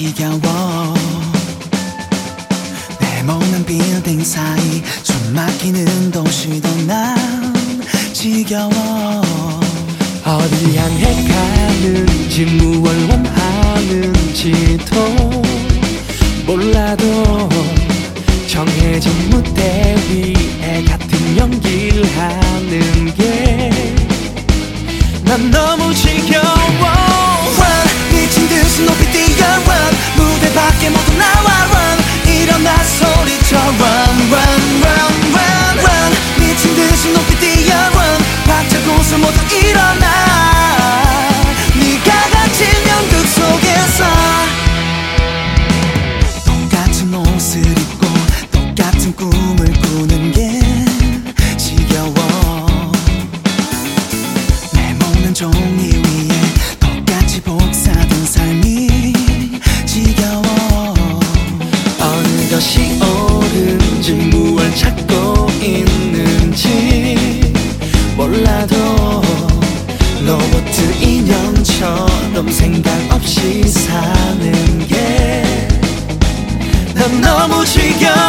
지겨워. 네모난 빌딩 사이 숨 막히는 도시도 난 지겨워. 어딜 향해 가는지 무얼 원하는지도 몰라도 정해진 무대 위에 같은 연기를 하는 게 난 너무 지겨워. Run, 미친 듯이 높이 뛰어 run, 무대 밖에 모두 나와 run, 일어나 소리쳐 run, run, run, run, run. 미친 듯이 높이 뛰어 run, 박차고서 모두 일어나. 네가 갇힌 연극 속에서 똑같은 옷을 입고 똑같은 꿈을 꾸는 게 지겨워. 네모난 종이 위에 똑같이 복사된 삶이 지겨워. 어느 것이 옳은지 무얼 찾고 있는지 몰라도 로봇 인형처럼 생각 없이 사는 게 난 너무 지겨워.